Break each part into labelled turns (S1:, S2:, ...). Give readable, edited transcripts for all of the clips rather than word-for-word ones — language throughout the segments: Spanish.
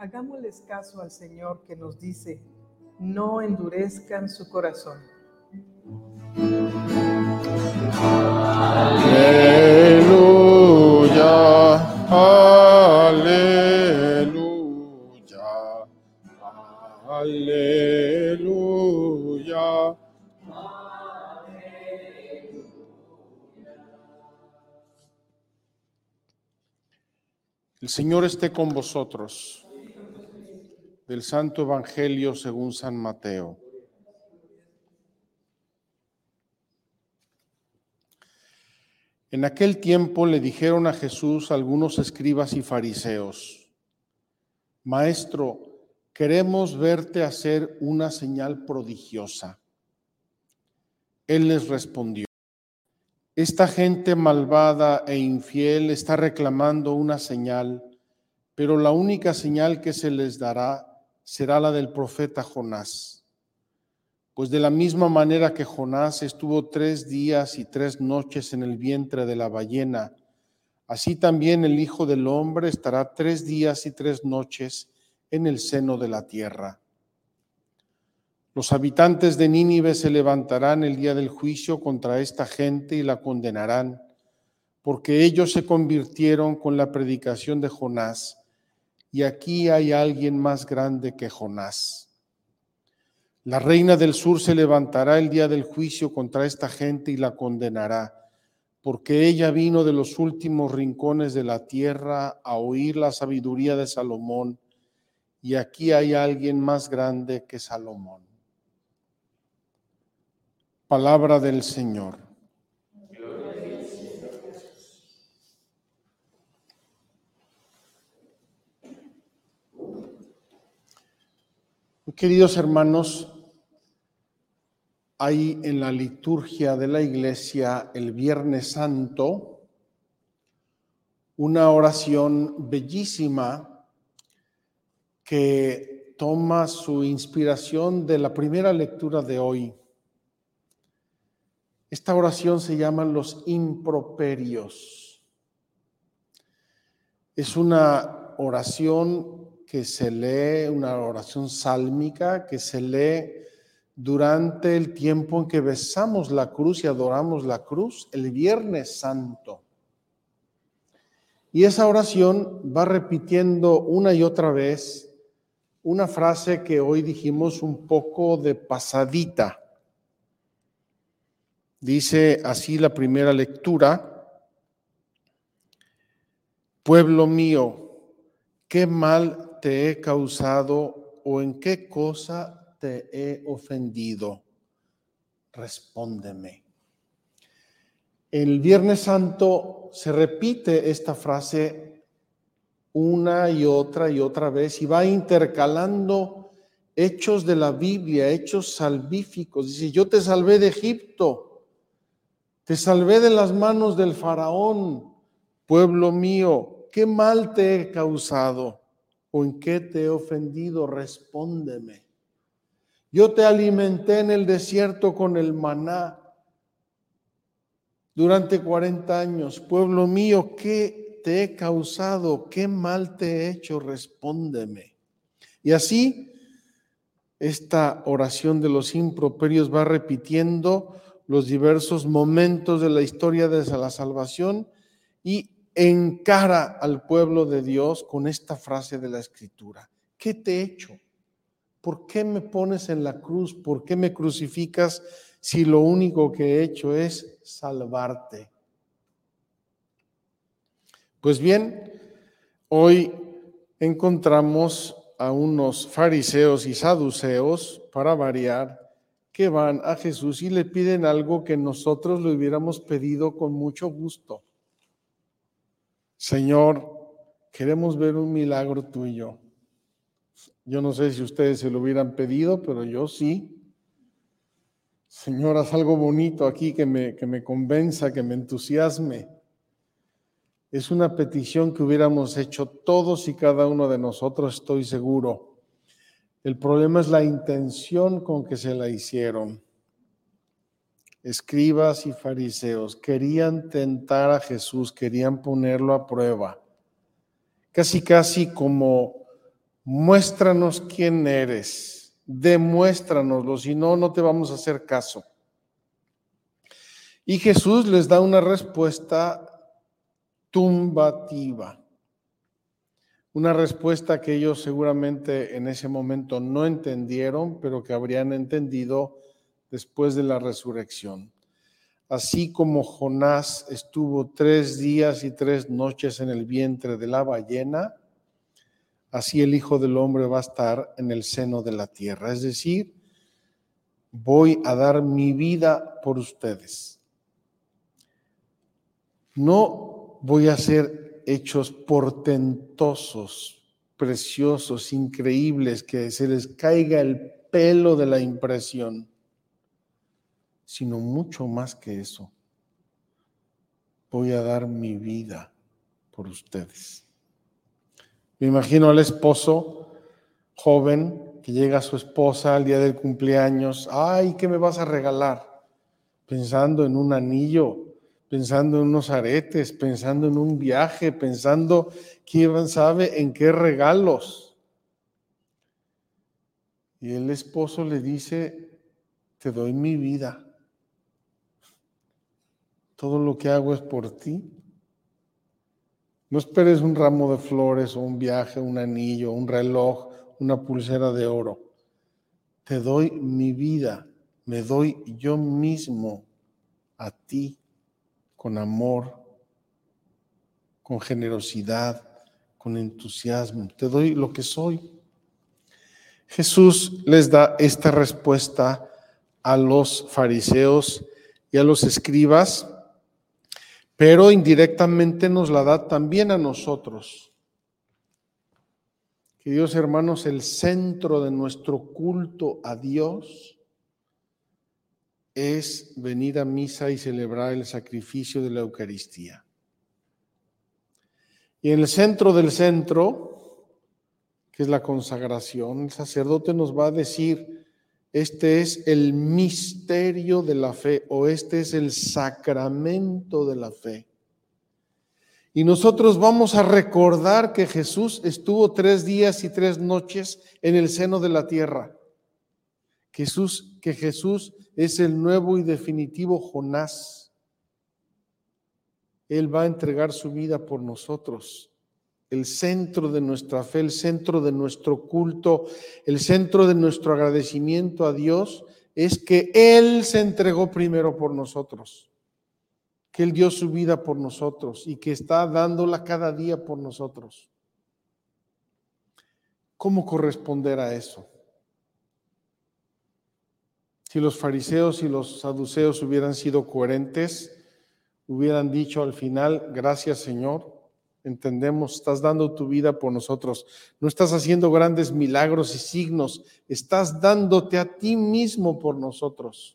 S1: Hagámosles caso al Señor que nos dice: no endurezcan su corazón.
S2: Aleluya, aleluya, aleluya. El Señor esté con vosotros. Del Santo Evangelio según San Mateo. En aquel tiempo le dijeron a Jesús algunos escribas y fariseos: Maestro, queremos verte hacer una señal prodigiosa. Él les respondió: Esta gente malvada e infiel está reclamando una señal, pero la única señal que se les dará será la del profeta Jonás. Pues de la misma manera que Jonás estuvo 3 días y 3 noches en el vientre de la ballena, así también el Hijo del Hombre estará 3 días y 3 noches en el seno de la tierra. Los habitantes de Nínive se levantarán el día del juicio contra esta gente y la condenarán, porque ellos se convirtieron con la predicación de Jonás, y aquí hay alguien más grande que Jonás. La reina del sur se levantará el día del juicio contra esta gente y la condenará, porque ella vino de los últimos rincones de la tierra a oír la sabiduría de Salomón, y aquí hay alguien más grande que Salomón. Palabra del Señor. Queridos hermanos, hay en la liturgia de la Iglesia el Viernes Santo una oración bellísima que toma su inspiración de la primera lectura de hoy. Esta oración se llama los improperios. Es una oración que se lee, una oración sálmica que se lee durante el tiempo en que besamos la cruz y adoramos la cruz, el Viernes Santo. Y esa oración va repitiendo una y otra vez una frase que hoy dijimos un poco de pasadita. Dice así la primera lectura: Pueblo mío, ¿qué mal te he causado o en qué cosa te he ofendido? Respóndeme. El Viernes Santo se repite esta frase una y otra vez y va intercalando hechos de la Biblia, hechos salvíficos. Dice: yo te salvé de Egipto, te salvé de las manos del faraón. Pueblo mío, ¿qué mal te he causado o en qué te he ofendido? Respóndeme. Yo te alimenté en el desierto con el maná durante 40 años. Pueblo mío, ¿qué te he causado? ¿Qué mal te he hecho? Respóndeme. Y así, esta oración de los improperios va repitiendo los diversos momentos de la historia de la salvación y encara al pueblo de Dios con esta frase de la Escritura: ¿qué te he hecho? ¿Por qué me pones en la cruz? ¿Por qué me crucificas si lo único que he hecho es salvarte? Pues bien, hoy encontramos a unos fariseos y saduceos, para variar, que van a Jesús y le piden algo que nosotros le hubiéramos pedido con mucho gusto. Señor, queremos ver un milagro tuyo. Yo no sé si ustedes se lo hubieran pedido, pero yo sí. Señor, haz algo bonito aquí que me convenza, que me entusiasme. Es una petición que hubiéramos hecho todos y cada uno de nosotros, estoy seguro. El problema es la intención con que se la hicieron. Escribas y fariseos querían tentar a Jesús, querían ponerlo a prueba. Casi como muéstranos quién eres, demuéstranoslo, si no, no te vamos a hacer caso. Y Jesús les da una respuesta tumbativa, una respuesta que ellos seguramente en ese momento no entendieron, pero que habrían entendido después de la resurrección. Así como Jonás estuvo 3 días y 3 noches en el vientre de la ballena, así el Hijo del Hombre va a estar en el seno de la tierra. Es decir, voy a dar mi vida por ustedes. No voy a hacer hechos portentosos, preciosos, increíbles, que se les caiga el pelo de la impresión, sino mucho más que eso. Voy a dar mi vida por ustedes. Me imagino al esposo joven que llega a su esposa al día del cumpleaños. Ay, ¿qué me vas a regalar? Pensando en un anillo, pensando en unos aretes, pensando en un viaje, pensando quién sabe en qué regalos. Y el esposo le dice, te doy mi vida. Todo lo que hago es por ti. No esperes un ramo de flores o un viaje, un anillo, un reloj, una pulsera de oro. Te doy mi vida, me doy yo mismo a ti con amor, con generosidad, con entusiasmo. Te doy lo que soy. Jesús les da esta respuesta a los fariseos y a los escribas, pero indirectamente nos la da también a nosotros. Queridos hermanos, el centro de nuestro culto a Dios es venir a misa y celebrar el sacrificio de la Eucaristía. Y en el centro del centro, que es la consagración, el sacerdote nos va a decir, este es el misterio de la fe o este es el sacramento de la fe. Y nosotros vamos a recordar que Jesús estuvo 3 días y 3 noches en el seno de la tierra. Que Jesús es el nuevo y definitivo Jonás. Él va a entregar su vida por nosotros. El centro de nuestra fe, el centro de nuestro culto, el centro de nuestro agradecimiento a Dios es que Él se entregó primero por nosotros, que Él dio su vida por nosotros y que está dándola cada día por nosotros. ¿Cómo corresponder a eso? Si los fariseos y los saduceos hubieran sido coherentes, hubieran dicho al final, gracias Señor, entendemos, estás dando tu vida por nosotros, no estás haciendo grandes milagros y signos, estás dándote a ti mismo por nosotros.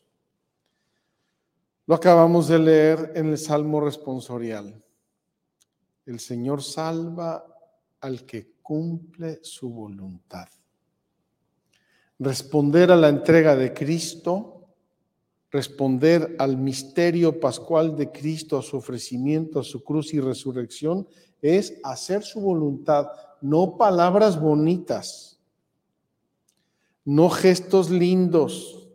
S2: Lo acabamos de leer en el Salmo responsorial. El Señor salva al que cumple su voluntad. Responder a la entrega de Cristo, responder al misterio pascual de Cristo, a su ofrecimiento, a su cruz y resurrección, es hacer su voluntad, no palabras bonitas, no gestos lindos,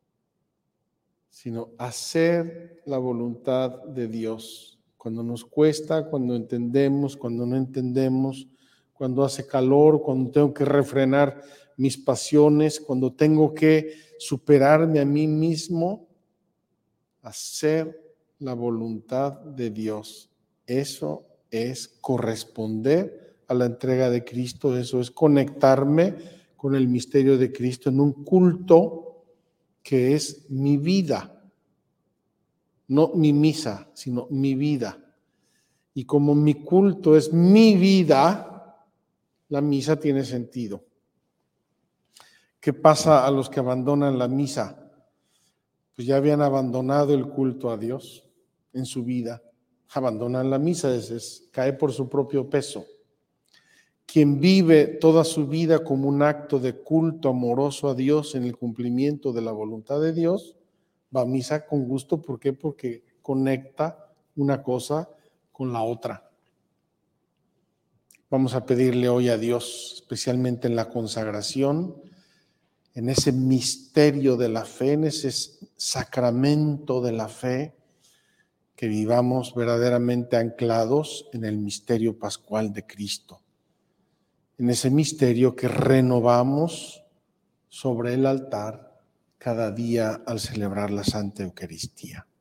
S2: sino hacer la voluntad de Dios. Cuando nos cuesta, cuando entendemos, cuando no entendemos, cuando hace calor, cuando tengo que refrenar mis pasiones, cuando tengo que superarme a mí mismo, hacer la voluntad de Dios. Eso es corresponder a la entrega de Cristo, eso es conectarme con el misterio de Cristo en un culto que es mi vida, no mi misa, sino mi vida. Y como mi culto es mi vida, la misa tiene sentido. ¿Qué pasa a los que abandonan la misa? Pues ya habían abandonado el culto a Dios en su vida. Abandonan la misa, cae por su propio peso. Quien vive toda su vida como un acto de culto amoroso a Dios en el cumplimiento de la voluntad de Dios, va a misa con gusto. ¿Por qué? Porque conecta una cosa con la otra. Vamos a pedirle hoy a Dios, especialmente en la consagración, en ese misterio de la fe, en ese sacramento de la fe, que vivamos verdaderamente anclados en el misterio pascual de Cristo, en ese misterio que renovamos sobre el altar cada día al celebrar la Santa Eucaristía.